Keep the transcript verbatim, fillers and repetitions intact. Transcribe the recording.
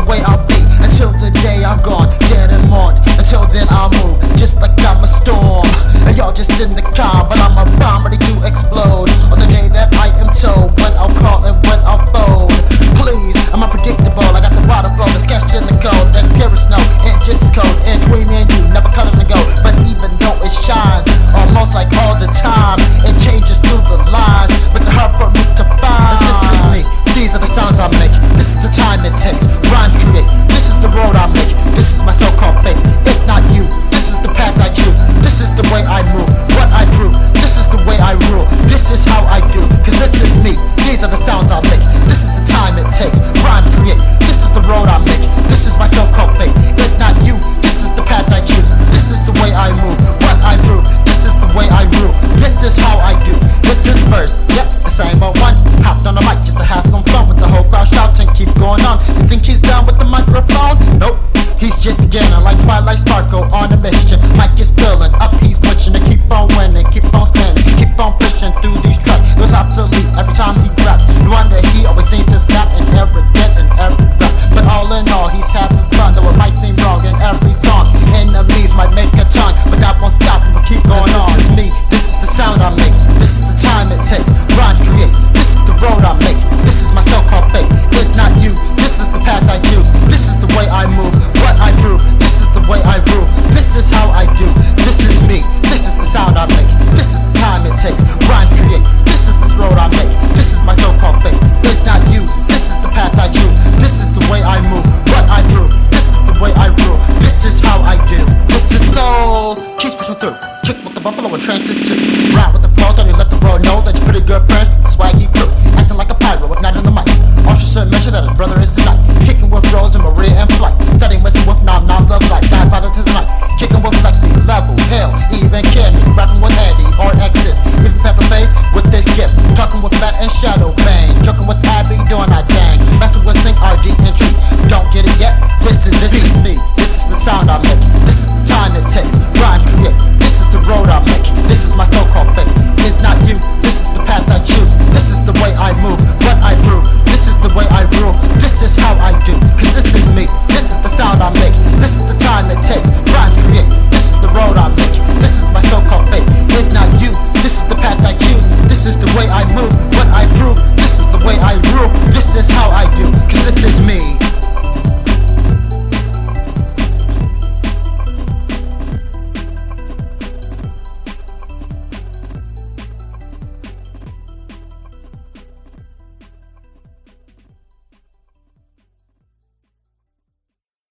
way I'll be until the day I'm gone, getting mourned. Until then I'll move, just like I'm a storm. And y'all just in the car, but I'm a bomb ready to explode. On the day that I am told, when I'll call and when I'll fold. Please, I'm unpredictable, I got the water flow, the sketch in the code, that pure as snow, and just as cold. And between me and you, never color to go. But even though it shines, almost like all the time, it changes through the lines, but it's hard for me to find. This is me, these are the sounds I make, this is the time it takes, rhymes create, this is the road I make, this is my so-called fate. It's not you, this is the path I choose, this is the way I move, what I prove, this is the way I rule, this is how I do, cause this is me, these are the sounds I make, this is the time it takes, rhymes create, this is the road I make, this is my so-called fate. It's not you, this is the path I choose, this is the way I move, what I prove, this is the way I rule, this is how I do, this is verse, yep, the same old one, hopped on the mic just to have some fun with the whole crowd shouting, keep going on. You think he's down with the microphone? Nope, he's just beginning like Twilight Sparkle on a mission.